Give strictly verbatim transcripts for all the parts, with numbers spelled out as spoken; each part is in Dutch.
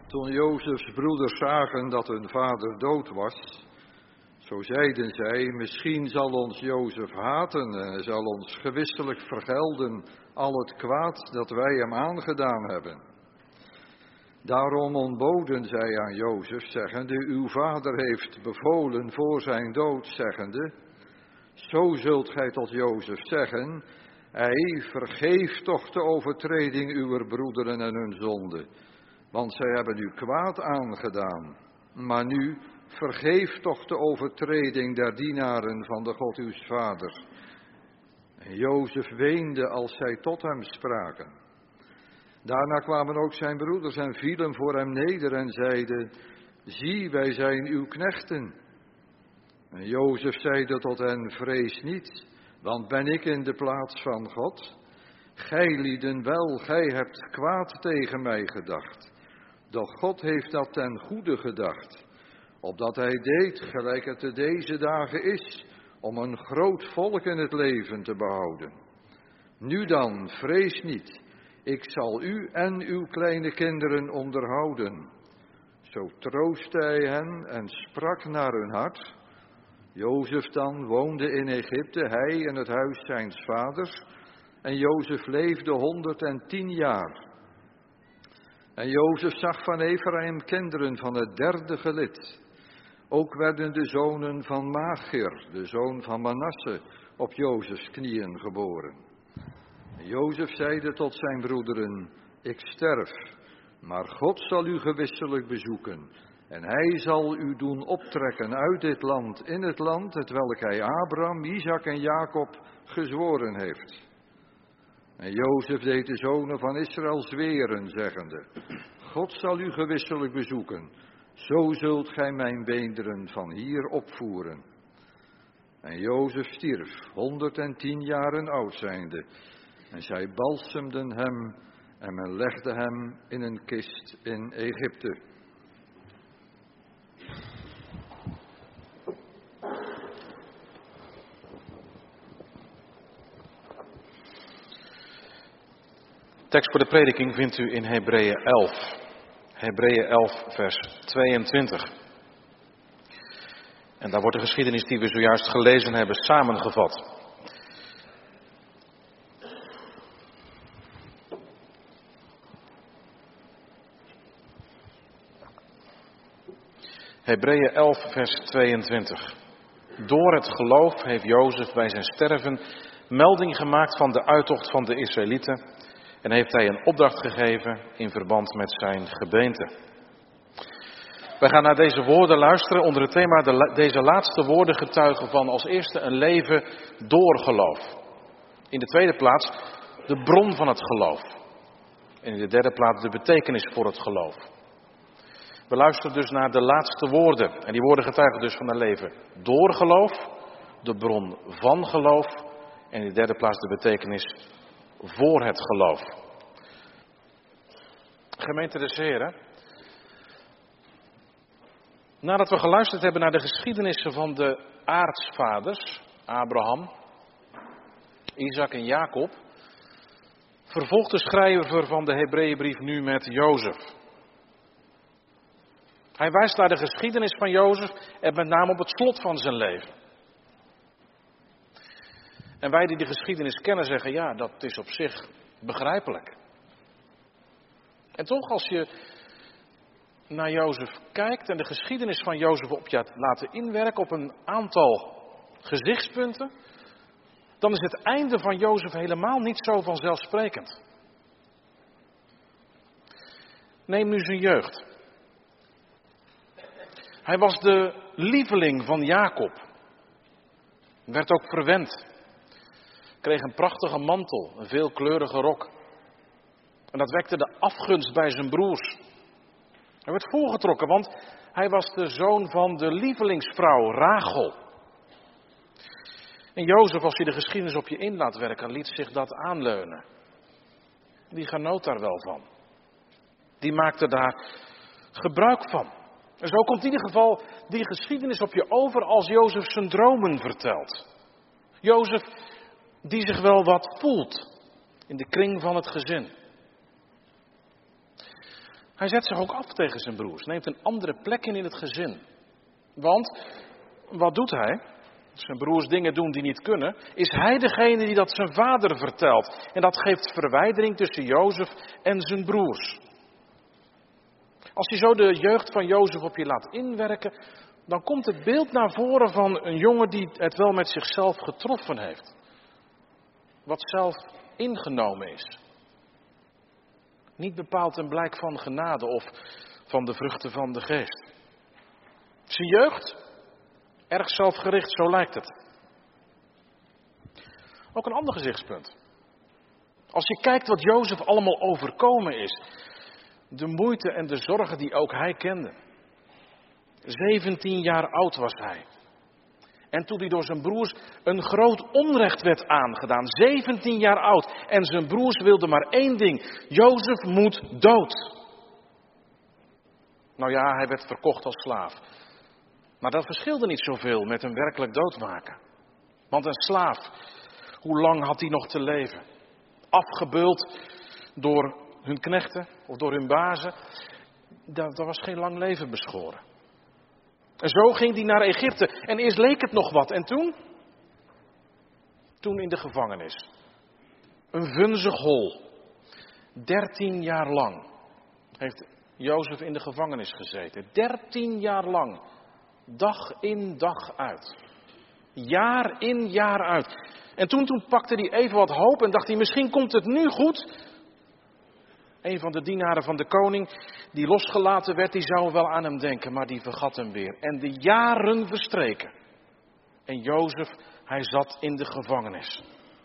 Toen Jozefs broeders zagen dat hun vader dood was, zo zeiden zij, misschien zal ons Jozef haten en hij zal ons gewisselijk vergelden al het kwaad dat wij hem aangedaan hebben. Daarom ontboden zij aan Jozef, zeggende, uw vader heeft bevolen voor zijn dood, zeggende, zo zult gij tot Jozef zeggen, hij vergeeft toch de overtreding uwer broederen en hun zonde, want zij hebben u kwaad aangedaan. Maar nu, vergeef toch de overtreding der dienaren van de God uws vaders. En Jozef weende als zij tot hem spraken. Daarna kwamen ook zijn broeders en vielen voor hem neder en zeiden, zie, wij zijn uw knechten. En Jozef zeide tot hen, vrees niet, want ben ik in de plaats van God? Gij lieden wel, gij hebt kwaad tegen mij gedacht. Doch God heeft dat ten goede gedacht, opdat hij deed gelijk het te deze dagen is, om een groot volk in het leven te behouden. Nu dan, vrees niet, ik zal u en uw kleine kinderen onderhouden. Zo troostte hij hen en sprak naar hun hart. Jozef dan woonde in Egypte, hij en het huis zijns vaders, en Jozef leefde honderdtien jaar. En Jozef zag van Ephraim kinderen van het derde gelid. Ook werden de zonen van Machir, de zoon van Manasse, op Jozefs knieën geboren. En Jozef zeide tot zijn broederen, ik sterf, maar God zal u gewisselijk bezoeken. En hij zal u doen optrekken uit dit land, in het land, hetwelk hij Abraham, Isaac en Jacob gezworen heeft. En Jozef deed de zonen van Israël zweren, zeggende, God zal u gewisselijk bezoeken, zo zult gij mijn beenderen van hier opvoeren. En Jozef stierf, honderdtien jaren oud zijnde, en zij balsemden hem en men legde hem in een kist in Egypte. Tekst voor de prediking vindt u in Hebreeën elf. Hebreeën elf, vers tweeëntwintig. En daar wordt de geschiedenis die we zojuist gelezen hebben samengevat. Hebreeën elf, vers tweeëntwintig. Door het geloof heeft Jozef bij zijn sterven melding gemaakt van de uittocht van de Israëlieten en heeft hij een opdracht gegeven in verband met zijn gebeente. Wij gaan naar deze woorden luisteren onder het thema de, deze laatste woorden getuigen van als eerste een leven door geloof. In de tweede plaats de bron van het geloof. En in de derde plaats de betekenis voor het geloof. We luisteren dus naar de laatste woorden. En die woorden getuigen dus van een leven door geloof, de bron van geloof en in de derde plaats de betekenis voor het geloof. Gemeente des Heren, nadat we geluisterd hebben naar de geschiedenissen van de aartsvaders, Abraham, Isaac en Jacob, vervolgt de schrijver van de Hebreeënbrief nu met Jozef. Hij wijst naar de geschiedenis van Jozef en met name op het slot van zijn leven. En wij die de geschiedenis kennen zeggen, ja, dat is op zich begrijpelijk. En toch, als je naar Jozef kijkt en de geschiedenis van Jozef op je laten inwerken op een aantal gezichtspunten, dan is het einde van Jozef helemaal niet zo vanzelfsprekend. Neem nu zijn jeugd. Hij was de lieveling van Jacob. Werd ook verwend. Kreeg een prachtige mantel, een veelkleurige rok. En dat wekte de afgunst bij zijn broers. Hij werd voorgetrokken, want hij was de zoon van de lievelingsvrouw Rachel. En Jozef, als hij de geschiedenis op je in laat werken, liet zich dat aanleunen. Die genoot daar wel van. Die maakte daar gebruik van. En zo komt in ieder geval die geschiedenis op je over als Jozef zijn dromen vertelt. Jozef die zich wel wat voelt in de kring van het gezin. Hij zet zich ook af tegen zijn broers, neemt een andere plek in in het gezin. Want, wat doet hij? Als zijn broers dingen doen die niet kunnen, is hij degene die dat zijn vader vertelt. En dat geeft verwijdering tussen Jozef en zijn broers. Als je zo de jeugd van Jozef op je laat inwerken, dan komt het beeld naar voren van een jongen die het wel met zichzelf getroffen heeft. Wat zelf ingenomen is. Niet bepaald een blijk van genade of van de vruchten van de geest. Zijn jeugd, erg zelfgericht, zo lijkt het. Ook een ander gezichtspunt. Als je kijkt wat Jozef allemaal overkomen is. De moeite en de zorgen die ook hij kende. zeventien jaar oud was hij. En toen hij door zijn broers een groot onrecht werd aangedaan. zeventien jaar oud. En zijn broers wilden maar één ding. Jozef moet dood. Nou ja, hij werd verkocht als slaaf. Maar dat verschilde niet zoveel met hem werkelijk doodmaken. Want een slaaf, hoe lang had hij nog te leven? Afgebeuld door hun knechten of door hun bazen. Daar, daar was geen lang leven beschoren. En zo ging hij naar Egypte. En eerst leek het nog wat. En toen? Toen in de gevangenis. Een vunzig hol. Dertien jaar lang heeft Jozef in de gevangenis gezeten. Dertien jaar lang. Dag in dag uit. Jaar in jaar uit. En toen, toen pakte hij even wat hoop en dacht hij, misschien komt het nu goed. Een van de dienaren van de koning, die losgelaten werd, die zou wel aan hem denken, maar die vergat hem weer. En de jaren verstreken. En Jozef, hij zat in de gevangenis.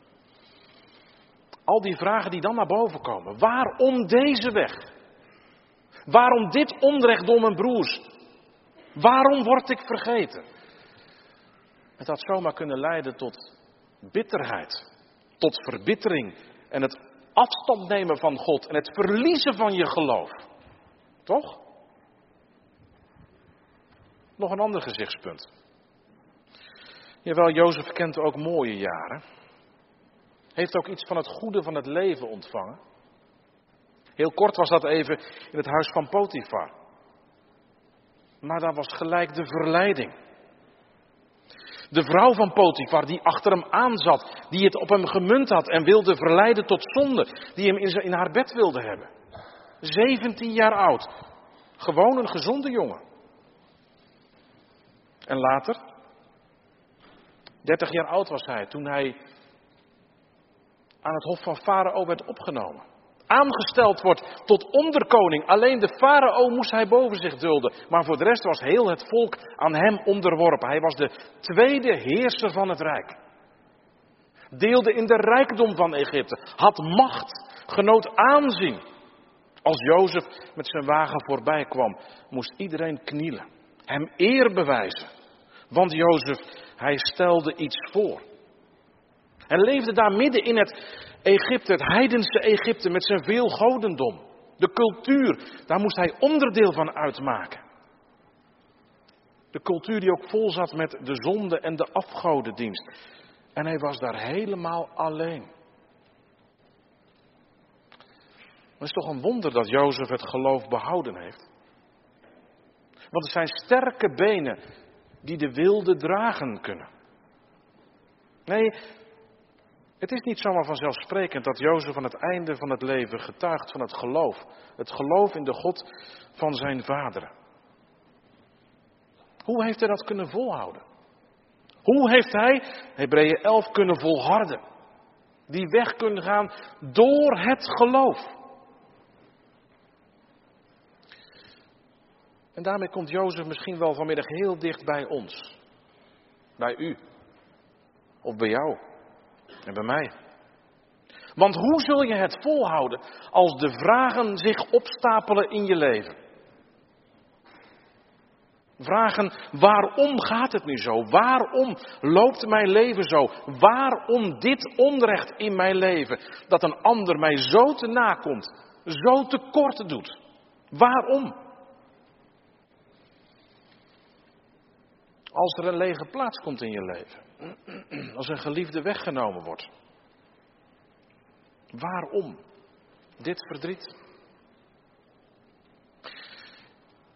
Al die vragen die dan naar boven komen. Waarom deze weg? Waarom dit onrecht door mijn broers? Waarom word ik vergeten? Het had zomaar kunnen leiden tot bitterheid, tot verbittering en het afstand nemen van God en het verliezen van je geloof. Toch? Nog een ander gezichtspunt. Jawel, Jozef kent ook mooie jaren. Heeft ook iets van het goede van het leven ontvangen. Heel kort was dat even in het huis van Potifar. Maar daar was gelijk de verleiding. De vrouw van Potifar die achter hem aanzat, die het op hem gemunt had en wilde verleiden tot zonde, die hem in, zijn, in haar bed wilde hebben. zeventien jaar oud. Gewoon een gezonde jongen. En later, dertig jaar oud was hij toen hij aan het hof van Farao werd opgenomen. Aangesteld wordt tot onderkoning. Alleen de farao moest hij boven zich dulden. Maar voor de rest was heel het volk aan hem onderworpen. Hij was de tweede heerser van het rijk. Deelde in de rijkdom van Egypte. Had macht. Genoot aanzien. Als Jozef met zijn wagen voorbij kwam, moest iedereen knielen. Hem eer bewijzen. Want Jozef, hij stelde iets voor. Hij leefde daar midden in het Egypte, het heidense Egypte met zijn veel godendom. De cultuur, daar moest hij onderdeel van uitmaken. De cultuur die ook vol zat met de zonde en de afgodendienst. En hij was daar helemaal alleen. Het is toch een wonder dat Jozef het geloof behouden heeft. Want het zijn sterke benen die de wilde dragen kunnen. Nee, het is niet zomaar vanzelfsprekend dat Jozef aan het einde van het leven getuigt van het geloof. Het geloof in de God van zijn vader. Hoe heeft hij dat kunnen volhouden? Hoe heeft hij, Hebreeën elf, kunnen volharden? Die weg kunnen gaan door het geloof. En daarmee komt Jozef misschien wel vanmiddag heel dicht bij ons. Bij u. Of bij jou. En bij mij. Want hoe zul je het volhouden als de vragen zich opstapelen in je leven? Vragen, waarom gaat het nu zo? Waarom loopt mijn leven zo? Waarom dit onrecht in mijn leven? Dat een ander mij zo te nakomt, zo tekort doet. Waarom? Als er een lege plaats komt in je leven. Als een geliefde weggenomen wordt. Waarom dit verdriet?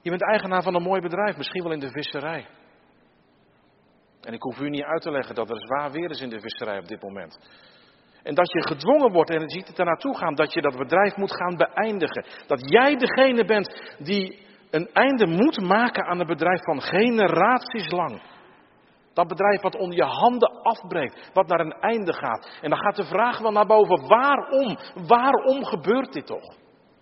Je bent eigenaar van een mooi bedrijf, misschien wel in de visserij. En ik hoef u niet uit te leggen dat er zwaar weer is in de visserij op dit moment. En dat je gedwongen wordt, en je ziet het er naartoe gaan, dat je dat bedrijf moet gaan beëindigen. Dat jij degene bent die een einde moet maken aan een bedrijf van generaties lang. Dat bedrijf wat onder je handen afbreekt, wat naar een einde gaat. En dan gaat de vraag wel naar boven, waarom? Waarom gebeurt dit toch?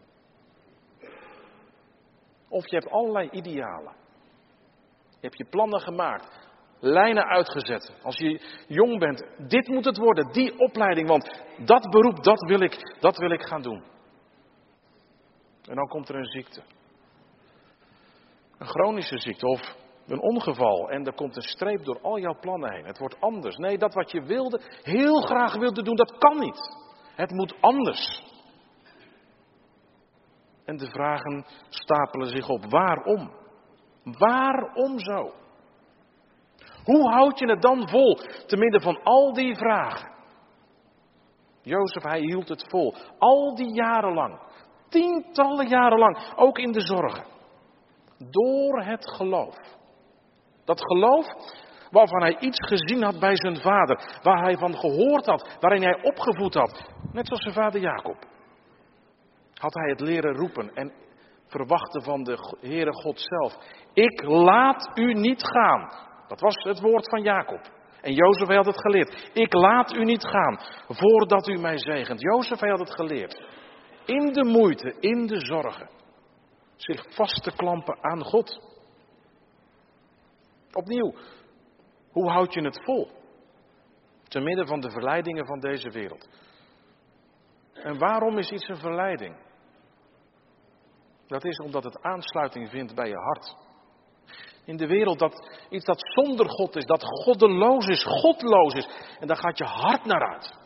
Of je hebt allerlei idealen. Je hebt je plannen gemaakt. Lijnen uitgezet. Als je jong bent, dit moet het worden, die opleiding, want dat beroep, dat wil ik, dat wil ik gaan doen. En dan komt er een ziekte. Een chronische ziekte of een ongeval en er komt een streep door al jouw plannen heen. Het wordt anders. Nee, dat wat je wilde, heel graag wilde doen, dat kan niet. Het moet anders. En de vragen stapelen zich op. Waarom? Waarom zo? Hoe houd je het dan vol, te midden van al die vragen? Jozef, hij hield het vol. Al die jaren lang. Tientallen jaren lang. Ook in de zorgen. Door het geloof. Dat geloof waarvan hij iets gezien had bij zijn vader. Waar hij van gehoord had. Waarin hij opgevoed had. Net zoals zijn vader Jacob. Had hij het leren roepen en verwachten van de Heere God zelf. Ik laat u niet gaan. Dat was het woord van Jacob. En Jozef, hij had het geleerd. Ik laat u niet gaan voordat u mij zegent. Jozef, hij had het geleerd. In de moeite, in de zorgen. Zich vast te klampen aan God. Opnieuw, hoe houd je het vol? Te midden van de verleidingen van deze wereld. En waarom is iets een verleiding? Dat is omdat het aansluiting vindt bij je hart. In de wereld dat iets dat zonder God is, dat goddeloos is, godloos is. En daar gaat je hart naar uit.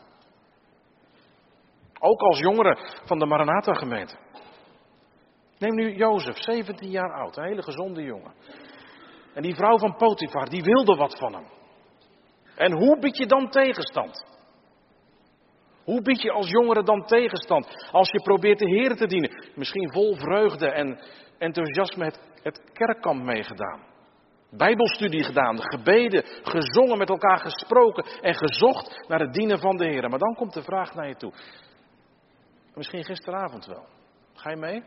Ook als jongere van de Maranatha gemeente. Neem nu Jozef, zeventien jaar oud, een hele gezonde jongen. En die vrouw van Potifar, die wilde wat van hem. En hoe bied je dan tegenstand? Hoe bied je als jongere dan tegenstand? Als je probeert de Heer te dienen. Misschien vol vreugde en enthousiasme het, het kerkkamp meegedaan. Bijbelstudie gedaan, gebeden, gezongen, met elkaar gesproken en gezocht naar het dienen van de Heer. Maar dan komt de vraag naar je toe. Misschien gisteravond wel. Ga je mee?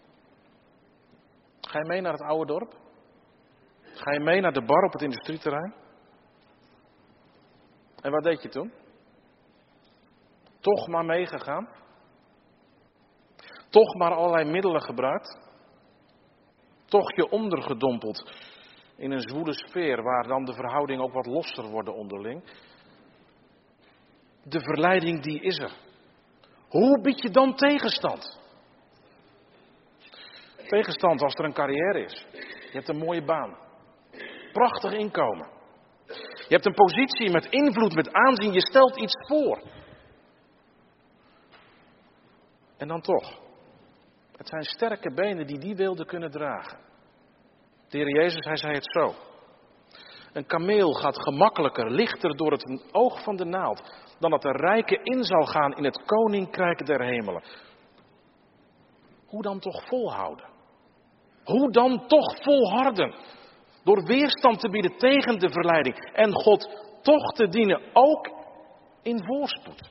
Ga je mee naar het oude dorp? Ga je mee naar de bar op het industrieterrein? En wat deed je toen? Toch maar meegegaan? Toch maar allerlei middelen gebruikt? Toch je ondergedompeld in een zwoele sfeer waar dan de verhoudingen ook wat losser worden onderling? De verleiding die is er. Hoe bied je dan tegenstand? Tegenstand als er een carrière is. Je hebt een mooie baan. Prachtig inkomen. Je hebt een positie met invloed, met aanzien. Je stelt iets voor. En dan toch. Het zijn sterke benen die die wilde kunnen dragen. De Heer Jezus, hij zei het zo. Een kameel gaat gemakkelijker, lichter door het oog van de naald, dan dat de rijke in zal gaan in het koninkrijk der hemelen. Hoe dan toch volhouden? Hoe dan toch volharden? Door weerstand te bieden tegen de verleiding en God toch te dienen, ook in voorspoed.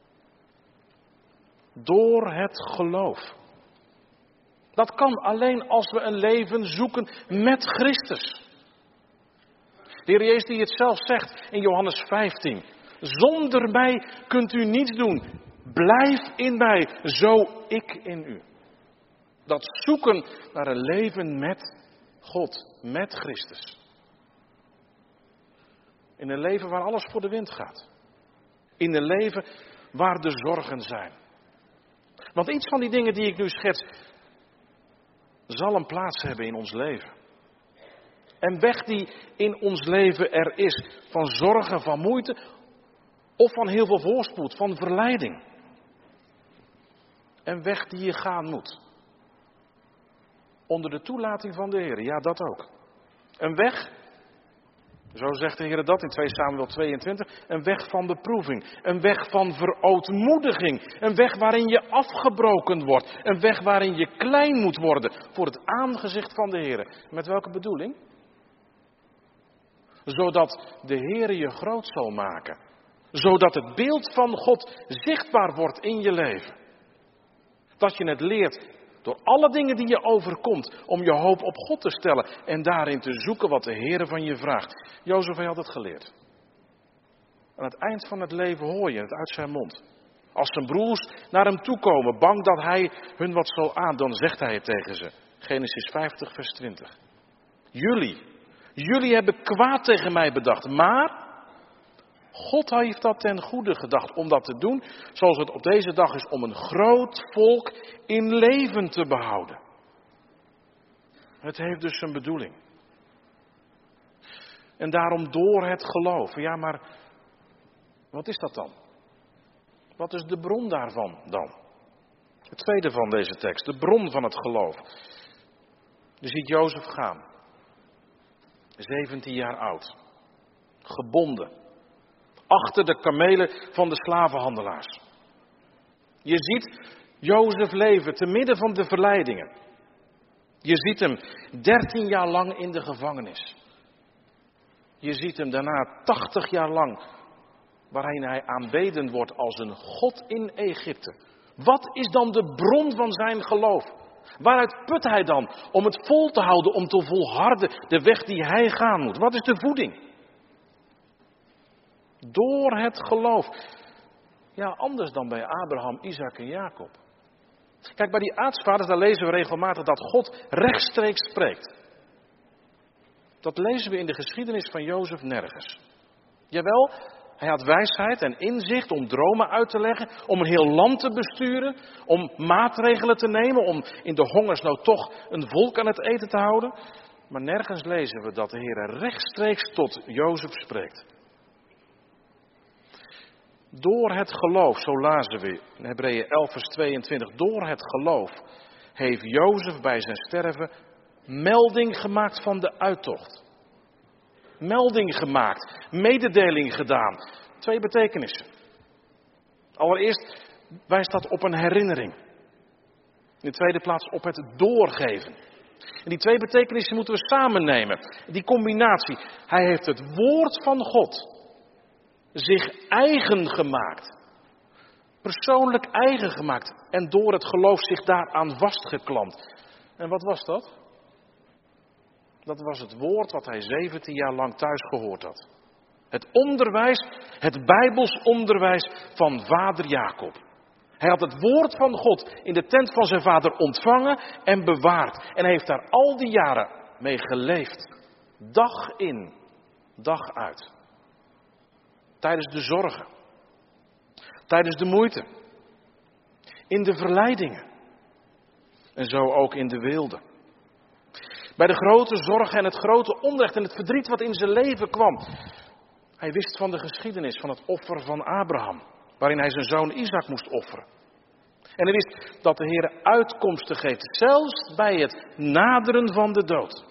Door het geloof. Dat kan alleen als we een leven zoeken met Christus. De Heer Jezus die het zelf zegt in Johannes vijftien. Zonder mij kunt u niets doen. Blijf in mij, zo ik in u. Dat zoeken naar een leven met God, met Christus. In een leven waar alles voor de wind gaat. In een leven waar de zorgen zijn. Want iets van die dingen die ik nu schets, zal een plaats hebben in ons leven. En weg die in ons leven er is, van zorgen, van moeite, of van heel veel voorspoed, van verleiding. En weg die je gaan moet. Onder de toelating van de Heer, ja dat ook. Een weg Zo zegt de Heer dat in twee Samuel tweeëntwintig. Een weg van beproeving. Een weg van verootmoediging. Een weg waarin je afgebroken wordt. Een weg waarin je klein moet worden voor het aangezicht van de Heer. Met welke bedoeling? Zodat de Heer je groot zal maken. Zodat het beeld van God zichtbaar wordt in je leven. Dat je het leert door alle dingen die je overkomt om je hoop op God te stellen en daarin te zoeken wat de Heer van je vraagt. Jozef had het geleerd. Aan het eind van het leven hoor je het uit zijn mond. Als zijn broers naar hem toe komen, bang dat hij hun wat zal aan, dan zegt hij het tegen ze. Genesis vijftig vers twintig. Jullie, jullie hebben kwaad tegen mij bedacht, maar God heeft dat ten goede gedacht om dat te doen, zoals het op deze dag is, om een groot volk in leven te behouden. Het heeft dus een bedoeling. En daarom door het geloof. Ja, maar wat is dat dan? Wat is de bron daarvan dan? Het tweede van deze tekst, de bron van het geloof. Je ziet Jozef gaan. zeventien jaar oud. Gebonden. Achter de kamelen van de slavenhandelaars. Je ziet Jozef leven te midden van de verleidingen. Je ziet hem dertien jaar lang in de gevangenis. Je ziet hem daarna tachtig jaar lang waarin hij aanbeden wordt als een god in Egypte. Wat is dan de bron van zijn geloof? Waaruit put hij dan om het vol te houden, om te volharden de weg die hij gaan moet? Wat is de voeding? Door het geloof. Ja, anders dan bij Abraham, Isaac en Jacob. Kijk, bij die aartsvaders, daar lezen we regelmatig dat God rechtstreeks spreekt. Dat lezen we in de geschiedenis van Jozef nergens. Jawel, hij had wijsheid en inzicht om dromen uit te leggen, om een heel land te besturen, om maatregelen te nemen, om in de hongersnood toch een volk aan het eten te houden. Maar nergens lezen we dat de Heer rechtstreeks tot Jozef spreekt. Door het geloof, zo lazen we in Hebreeën elf vers tweeëntwintig, door het geloof heeft Jozef bij zijn sterven melding gemaakt van de uittocht. Melding gemaakt, mededeling gedaan. Twee betekenissen. Allereerst wijst dat op een herinnering. In de tweede plaats op het doorgeven. En die twee betekenissen moeten we samen nemen. Die combinatie. Hij heeft het woord van God zich eigen gemaakt. Persoonlijk eigen gemaakt. En door het geloof zich daaraan vastgeklampt. En wat was dat? Dat was het woord wat hij zeventien jaar lang thuis gehoord had. Het onderwijs, het Bijbels onderwijs van vader Jacob. Hij had het woord van God in de tent van zijn vader ontvangen en bewaard. En heeft daar al die jaren mee geleefd. Dag in, dag uit. Tijdens de zorgen. Tijdens de moeite. In de verleidingen. En zo ook in de weelde. Bij de grote zorgen en het grote onrecht en het verdriet wat in zijn leven kwam. Hij wist van de geschiedenis van het offer van Abraham. Waarin hij zijn zoon Isaac moest offeren. En hij wist dat de Heer uitkomsten geeft. Zelfs bij het naderen van de dood.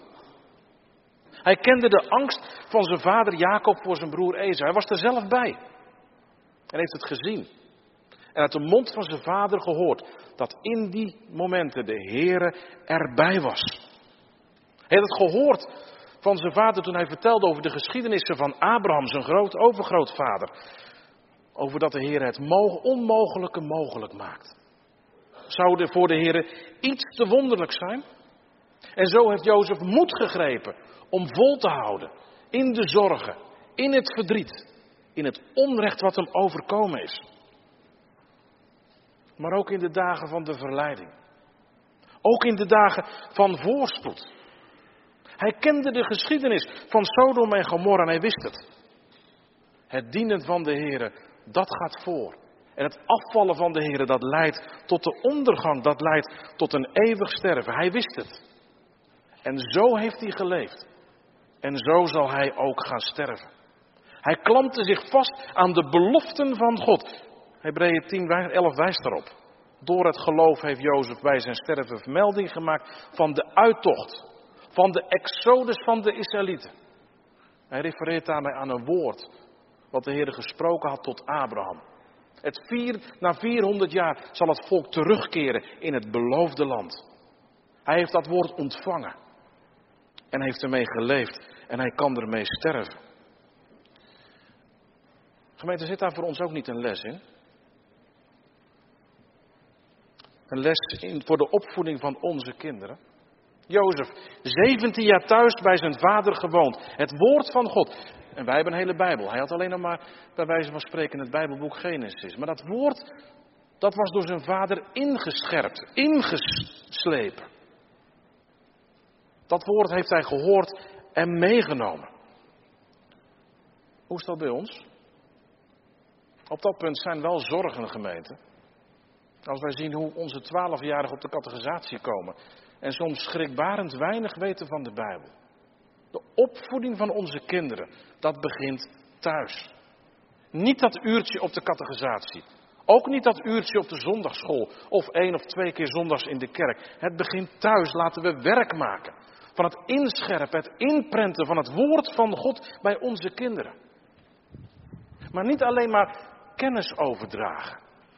Hij kende de angst van zijn vader Jacob voor zijn broer Esau. Hij was er zelf bij. En heeft het gezien. En uit de mond van zijn vader gehoord. Dat in die momenten de Heer erbij was. Hij had het gehoord van zijn vader toen hij vertelde over de geschiedenissen van Abraham, zijn groot overgrootvader. Over dat de Heer het onmogelijke mogelijk maakt. Zou er voor de Heer iets te wonderlijk zijn? En zo heeft Jozef moed gegrepen om vol te houden in de zorgen, in het verdriet, in het onrecht wat hem overkomen is. Maar ook in de dagen van de verleiding. Ook in de dagen van voorspoed. Hij kende de geschiedenis van Sodom en Gomorra en hij wist het. Het dienen van de Heere, dat gaat voor. En het afvallen van de Heere, dat leidt tot de ondergang, dat leidt tot een eeuwig sterven. Hij wist het. En zo heeft hij geleefd. En zo zal hij ook gaan sterven. Hij klampte zich vast aan de beloften van God. Hebreeën tien, elf wijst daarop. Door het geloof heeft Jozef bij zijn sterven vermelding gemaakt van de uittocht. Van de exodus van de Israëlieten. Hij refereert daarmee aan een woord wat de Heer gesproken had tot Abraham. Het vier, na vierhonderd jaar zal het volk terugkeren in het beloofde land. Hij heeft dat woord ontvangen. En heeft ermee geleefd. En hij kan ermee sterven. Gemeente, zit daar voor ons ook niet een les in? Een les in, voor de opvoeding van onze kinderen. Jozef, zeventien jaar thuis bij zijn vader gewoond. Het woord van God. En wij hebben een hele Bijbel. Hij had alleen nog maar, bij wijze van spreken, het Bijbelboek Genesis. Maar dat woord, dat was door zijn vader ingescherpt, ingeslepen. Dat woord heeft hij gehoord en meegenomen. Hoe is dat bij ons? Op dat punt zijn wel zorgen, gemeente. Als wij zien hoe onze twaalfjarigen op de catechisatie komen. En soms schrikbarend weinig weten van de Bijbel. De opvoeding van onze kinderen, dat begint thuis. Niet dat uurtje op de catechisatie. Ook niet dat uurtje op de zondagschool. Of één of twee keer zondags in de kerk. Het begint thuis. Laten we werk maken. Van het inscherpen, het inprenten van het woord van God bij onze kinderen. Maar niet alleen maar kennis overdragen.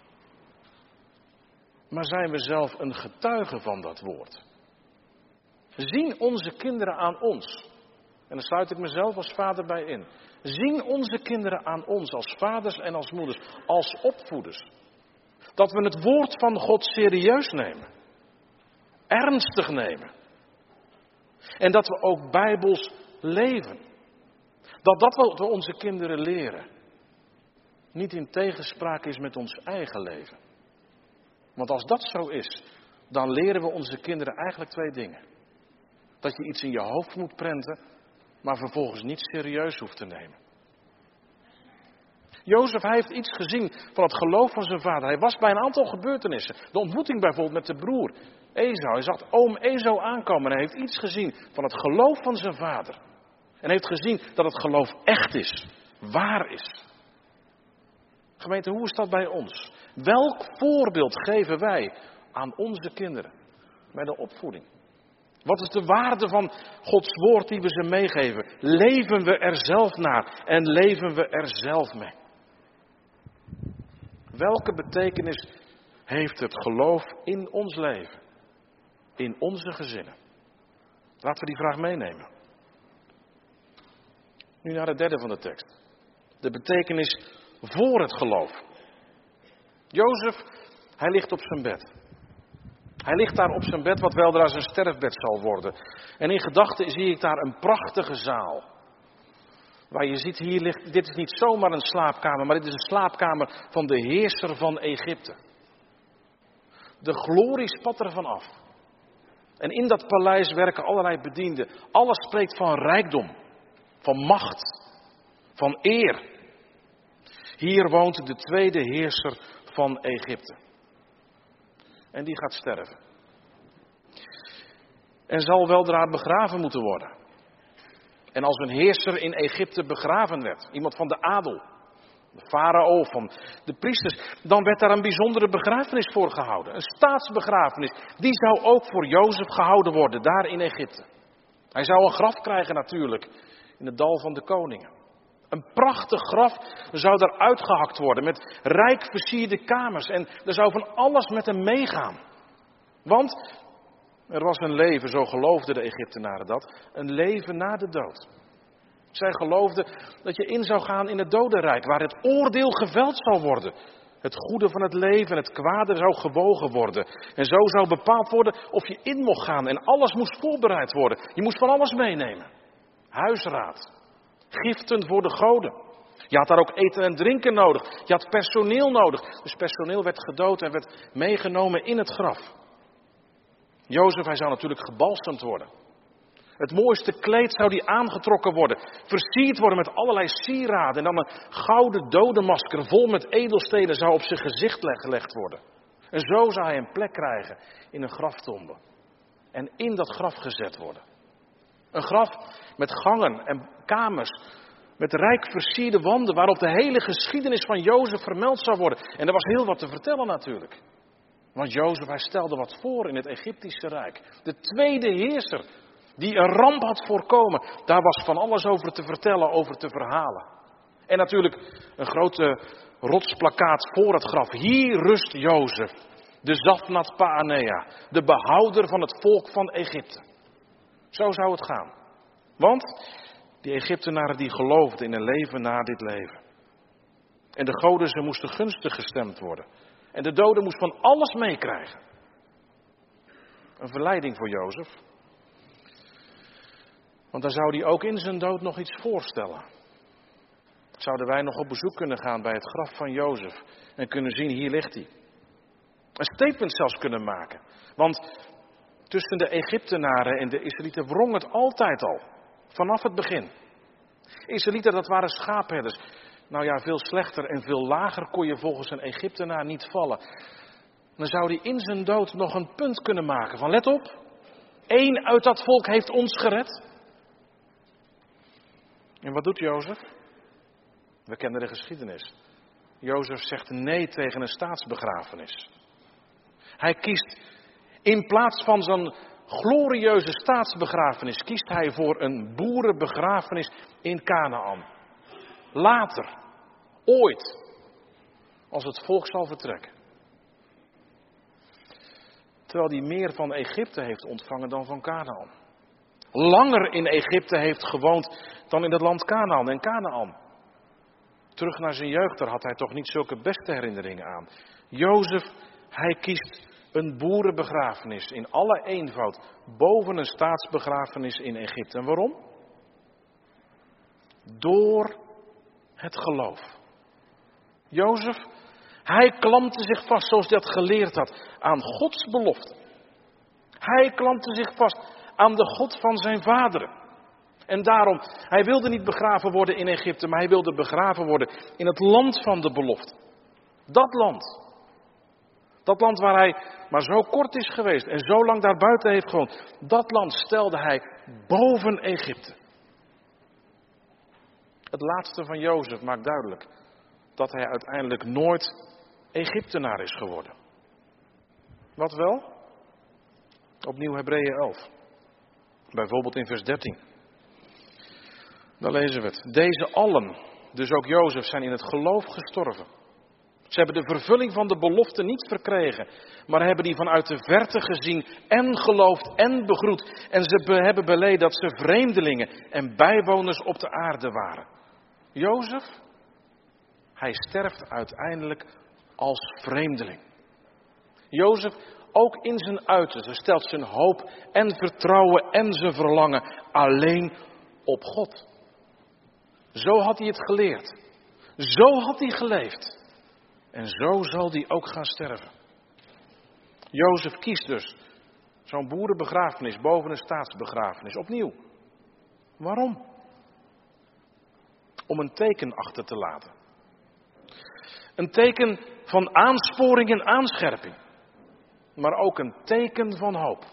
Maar zijn we zelf een getuige van dat woord? Zien onze kinderen aan ons? En daar sluit ik mezelf als vader bij in. Zien onze kinderen aan ons als vaders en als moeders, als opvoeders. Dat we het woord van God serieus nemen. Ernstig nemen. En dat we ook bijbels leven. Dat dat wat we onze kinderen leren niet in tegenspraak is met ons eigen leven. Want als dat zo is, dan leren we onze kinderen eigenlijk twee dingen. Dat je iets in je hoofd moet prenten, maar vervolgens niet serieus hoeft te nemen. Jozef, hij heeft iets gezien van het geloof van zijn vader. Hij was bij een aantal gebeurtenissen. De ontmoeting bijvoorbeeld met de broer Esau. Hij zag oom Esau aankomen en hij heeft iets gezien van het geloof van zijn vader. En heeft gezien dat het geloof echt is, waar is. Gemeente, hoe is dat bij ons? Welk voorbeeld geven wij aan onze kinderen bij de opvoeding? Wat is de waarde van Gods woord die we ze meegeven? Leven we er zelf naar en leven we er zelf mee? Welke betekenis heeft het geloof in ons leven? In onze gezinnen? Laten we die vraag meenemen. Nu naar het derde van de tekst. De betekenis voor het geloof. Jozef, hij ligt op zijn bed. Hij ligt daar op zijn bed wat weldra zijn sterfbed zal worden. En in gedachten zie ik daar een prachtige zaal. Waar je ziet, hier ligt, dit is niet zomaar een slaapkamer, maar dit is een slaapkamer van de heerser van Egypte. De glorie spat ervan af. En in dat paleis werken allerlei bedienden. Alles spreekt van rijkdom, van macht, van eer. Hier woont de tweede heerser van Egypte. En die gaat sterven. En zal weldra begraven moeten worden. En als een heerser in Egypte begraven werd, iemand van de adel, de farao, van de priesters, dan werd daar een bijzondere begrafenis voor gehouden. Een staatsbegrafenis. Die zou ook voor Jozef gehouden worden, daar in Egypte. Hij zou een graf krijgen natuurlijk, in het dal van de koningen. Een prachtig graf zou daar uitgehakt worden met rijk versierde kamers. En er zou van alles met hem meegaan. Want er was een leven, zo geloofden de Egyptenaren dat, een leven na de dood. Zij geloofden dat je in zou gaan in het dodenrijk, waar het oordeel geveld zou worden. Het goede van het leven en het kwade zou gewogen worden. En zo zou bepaald worden of je in mocht gaan en alles moest voorbereid worden. Je moest van alles meenemen. Huisraad. Giften voor de goden. Je had daar ook eten en drinken nodig. Je had personeel nodig. Dus personeel werd gedood en werd meegenomen in het graf. Jozef, hij zou natuurlijk gebalsemd worden. Het mooiste kleed zou die aangetrokken worden. Versierd worden met allerlei sieraden. En dan een gouden dodenmasker vol met edelstenen zou op zijn gezicht gelegd worden. En zo zou hij een plek krijgen in een graftombe. En in dat graf gezet worden. Een graf met gangen en kamers, met rijk versierde wanden, waarop de hele geschiedenis van Jozef vermeld zou worden. En er was heel wat te vertellen natuurlijk. Want Jozef, hij stelde wat voor in het Egyptische Rijk. De tweede heerser Die een ramp had voorkomen. Daar was van alles over te vertellen, over te verhalen. En natuurlijk een grote rotsplakkaat voor het graf. Hier rust Jozef, de Zafnat Paanea, de behouder van het volk van Egypte. Zo zou het gaan. Want die Egyptenaren die geloofden in een leven na dit leven. En de goden, ze moesten gunstig gestemd worden. En de dode moest van alles meekrijgen. Een verleiding voor Jozef. Want dan zou hij ook in zijn dood nog iets voorstellen. Zouden wij nog op bezoek kunnen gaan bij het graf van Jozef. En kunnen zien, hier ligt hij. Een statement zelfs kunnen maken. Want tussen de Egyptenaren en de Israëlieten wrong het altijd al. Vanaf het begin. Israëlieten, dat waren schaapherders. Nou ja, veel slechter en veel lager kon je volgens een Egyptenaar niet vallen. Dan zou hij in zijn dood nog een punt kunnen maken. Van let op, één uit dat volk heeft ons gered. En wat doet Jozef? We kennen de geschiedenis. Jozef zegt nee tegen een staatsbegrafenis. Hij kiest in plaats van zijn glorieuze staatsbegrafenis, kiest hij voor een boerenbegrafenis in Kanaan. Later, ooit, als het volk zal vertrekken. Terwijl hij meer van Egypte heeft ontvangen dan van Kanaan. Langer in Egypte heeft gewoond dan in het land Kanaan en Kanaan. Terug naar zijn jeugd, daar had hij toch niet zulke beste herinneringen aan. Jozef, hij kiest een boerenbegrafenis in alle eenvoud boven een staatsbegrafenis in Egypte. En waarom? Door het geloof. Jozef, hij klampte zich vast zoals hij dat geleerd had aan Gods belofte. Hij klampte zich vast aan de God van zijn vaderen. En daarom, hij wilde niet begraven worden in Egypte, maar hij wilde begraven worden in het land van de belofte. Dat land. Dat land waar hij maar zo kort is geweest en zo lang daarbuiten heeft gewoond. Dat land stelde hij boven Egypte. Het laatste van Jozef maakt duidelijk dat hij uiteindelijk nooit Egyptenaar is geworden. Wat wel? Opnieuw Hebreeën elf. Bijvoorbeeld in vers dertien. Dan lezen we het. Deze allen, dus ook Jozef, zijn in het geloof gestorven. Ze hebben de vervulling van de belofte niet verkregen, maar hebben die vanuit de verte gezien en geloofd en begroet. En ze be- hebben beleden dat ze vreemdelingen en bijwoners op de aarde waren. Jozef, hij sterft uiteindelijk als vreemdeling. Jozef, ook in zijn uiterste, stelt zijn hoop en vertrouwen en zijn verlangen alleen op God. Zo had hij het geleerd. Zo had hij geleefd. En zo zal hij ook gaan sterven. Jozef kiest dus zo'n boerenbegrafenis boven een staatsbegrafenis. Opnieuw. Waarom? Om een teken achter te laten. Een teken van aansporing en aanscherping. Maar ook een teken van hoop.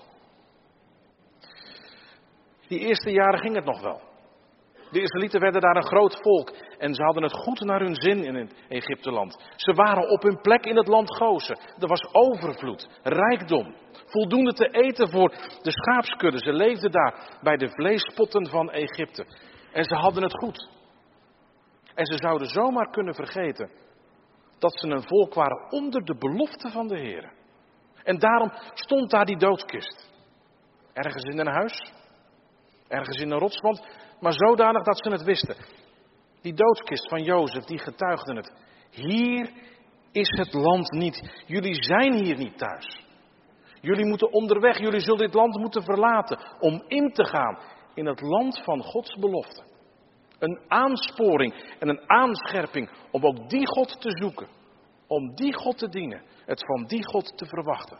Die eerste jaren ging het nog wel. De Israëlieten werden daar een groot volk en ze hadden het goed naar hun zin in het Egypteland. Ze waren op hun plek in het land Gozen. Er was overvloed, rijkdom, voldoende te eten voor de schaapskudde. Ze leefden daar bij de vleespotten van Egypte. En ze hadden het goed. En ze zouden zomaar kunnen vergeten dat ze een volk waren onder de belofte van de Heer. En daarom stond daar die doodskist. Ergens in een huis, ergens in een rotswand. Maar zodanig dat ze het wisten. Die doodskist van Jozef, die getuigde het. Hier is het land niet. Jullie zijn hier niet thuis. Jullie moeten onderweg, jullie zullen dit land moeten verlaten. Om in te gaan in het land van Gods belofte. Een aansporing en een aanscherping om ook die God te zoeken. Om die God te dienen. Het van die God te verwachten.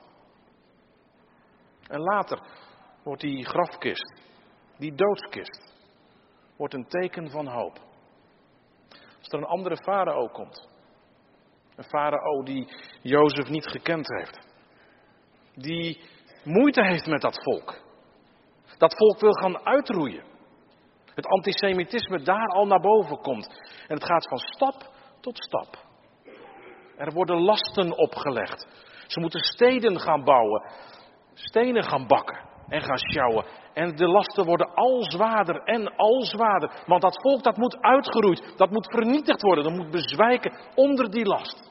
En later wordt die grafkist, die doodskist, wordt een teken van hoop. Als er een andere farao komt. Een farao die Jozef niet gekend heeft. Die moeite heeft met dat volk. Dat volk wil gaan uitroeien. Het antisemitisme daar al naar boven komt. En het gaat van stap tot stap. Er worden lasten opgelegd. Ze moeten steden gaan bouwen. Stenen gaan bakken. en ga sjouwen. En de lasten worden al zwaarder en al zwaarder. Want dat volk dat moet uitgeroeid, dat moet vernietigd worden, dat moet bezwijken onder die last.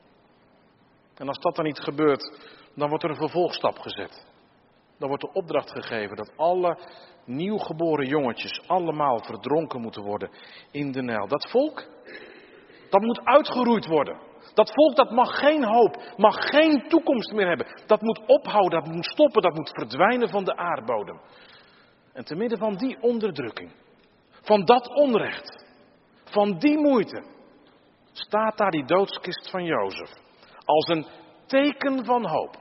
En als dat dan niet gebeurt, dan wordt er een vervolgstap gezet. Dan wordt de opdracht gegeven dat alle nieuwgeboren jongetjes allemaal verdronken moeten worden in de Nijl. Dat volk, dat moet uitgeroeid worden. Dat volk dat mag geen hoop, mag geen toekomst meer hebben. Dat moet ophouden, dat moet stoppen, dat moet verdwijnen van de aardbodem. En te midden van die onderdrukking, van dat onrecht, van die moeite, staat daar die doodskist van Jozef. Als een teken van hoop.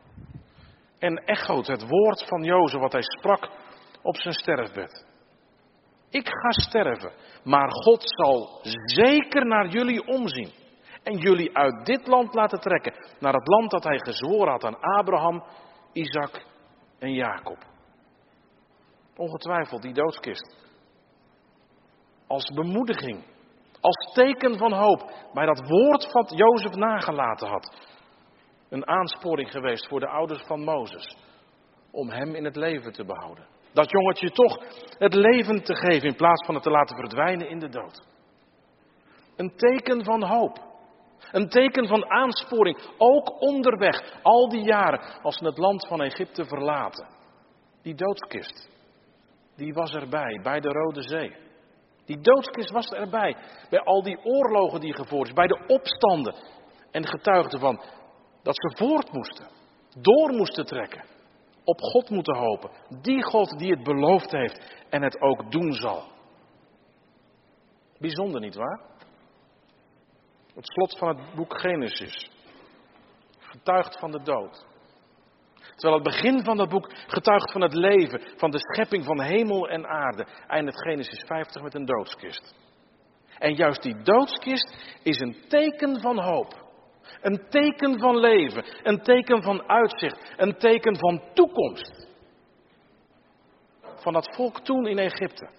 En echoot het woord van Jozef wat hij sprak op zijn sterfbed. Ik ga sterven, maar God zal zeker naar jullie omzien. En jullie uit dit land laten trekken. Naar het land dat hij gezworen had aan Abraham, Isaac en Jacob. Ongetwijfeld die doodskist. Als bemoediging. Als teken van hoop. Bij dat woord wat Jozef nagelaten had. Een aansporing geweest voor de ouders van Mozes. Om hem in het leven te behouden. Dat jongetje toch het leven te geven in plaats van het te laten verdwijnen in de dood. Een teken van hoop. Een teken van aansporing. Ook onderweg. Al die jaren als ze het land van Egypte verlaten. Die doodskist. Die was erbij. Bij de Rode Zee. Die doodskist was erbij. Bij al die oorlogen die gevoerd is. Bij de opstanden. En getuigden van dat ze voort moesten. Door moesten trekken. Op God moeten hopen. Die God die het beloofd heeft. En het ook doen zal. Bijzonder nietwaar? Het slot van het boek Genesis. Getuigt van de dood. Terwijl het begin van dat boek getuigt van het leven. Van de schepping van hemel en aarde. Eindigt Genesis vijftig met een doodskist. En juist die doodskist is een teken van hoop. Een teken van leven. Een teken van uitzicht. Een teken van toekomst. Van dat volk toen in Egypte.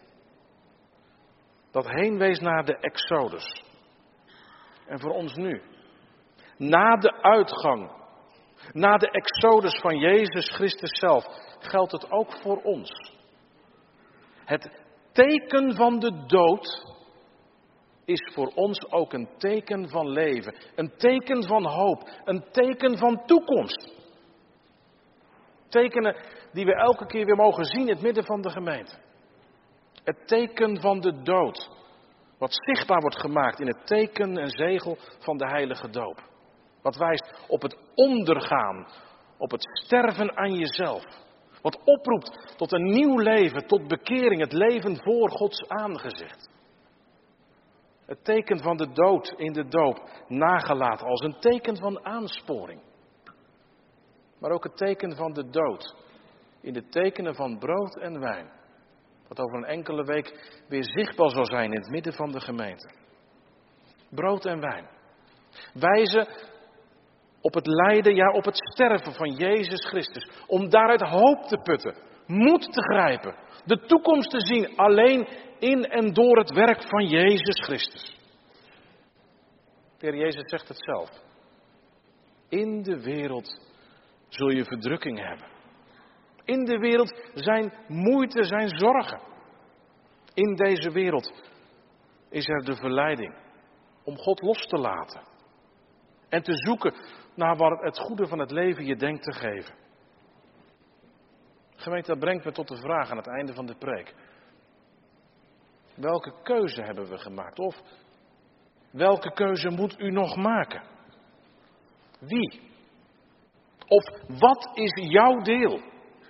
Dat heen wees naar de Exodus. En voor ons nu. Na de uitgang. Na de Exodus van Jezus Christus zelf. Geldt het ook voor ons. Het teken van de dood is voor ons ook een teken van leven. Een teken van hoop. Een teken van toekomst. Tekenen die we elke keer weer mogen zien in het midden van de gemeente. Het teken van de dood. Wat zichtbaar wordt gemaakt in het teken en zegel van de heilige doop. Wat wijst op het ondergaan. Op het sterven aan jezelf. Wat oproept tot een nieuw leven. Tot bekering. Het leven voor Gods aangezicht. Het teken van de dood in de doop nagelaten als een teken van aansporing. Maar ook het teken van de dood in de tekenen van brood en wijn. Wat over een enkele week weer zichtbaar zal zijn in het midden van de gemeente. Brood en wijn. Wijzen op het lijden, ja op het sterven van Jezus Christus. Om daaruit hoop te putten, moed te grijpen. De toekomst te zien alleen in en door het werk van Jezus Christus. De Heer Jezus zegt het zelf. In de wereld zul je verdrukking hebben. In de wereld zijn moeite, zijn zorgen. In deze wereld is er de verleiding om God los te laten. En te zoeken naar wat het goede van het leven je denkt te geven. Gemeente, dat brengt me tot de vraag aan het einde van de preek. Welke keuze hebben we gemaakt? Of welke keuze moet u nog maken? Wie? Of wat is jouw deel?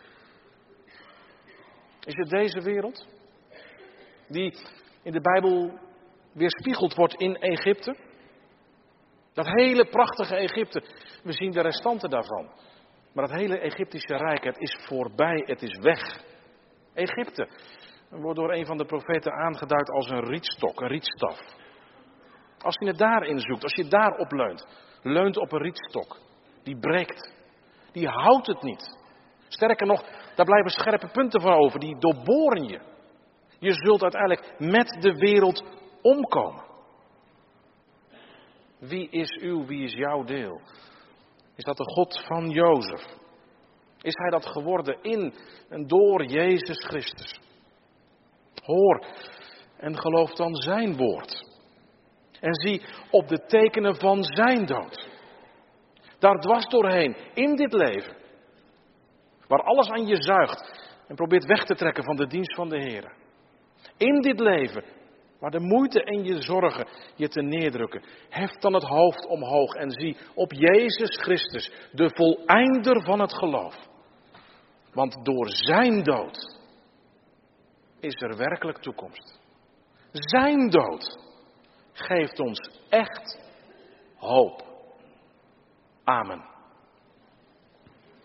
Is het deze wereld? Die in de Bijbel weerspiegeld wordt in Egypte? Dat hele prachtige Egypte. We zien de restanten daarvan. Maar dat hele Egyptische rijk, het is voorbij, het is weg. Egypte wordt door een van de profeten aangeduid als een rietstok, een rietstaf. Als je het daarin zoekt, als je daarop leunt, leunt op een rietstok. Die breekt. Die houdt het niet. Sterker nog, daar blijven scherpe punten van over, die doorboren je. Je zult uiteindelijk met de wereld omkomen. Wie is uw, wie is jouw deel? Is dat de God van Jozef? Is hij dat geworden in en door Jezus Christus? Hoor en geloof dan zijn woord. En zie op de tekenen van zijn dood. Daar dwars doorheen, in dit leven. Waar alles aan je zuigt en probeert weg te trekken van de dienst van de Heer. In dit leven, waar de moeite en je zorgen je te neerdrukken. Hef dan het hoofd omhoog en zie op Jezus Christus, de voleinder van het geloof. Want door zijn dood is er werkelijk toekomst. Zijn dood geeft ons echt hoop. Amen.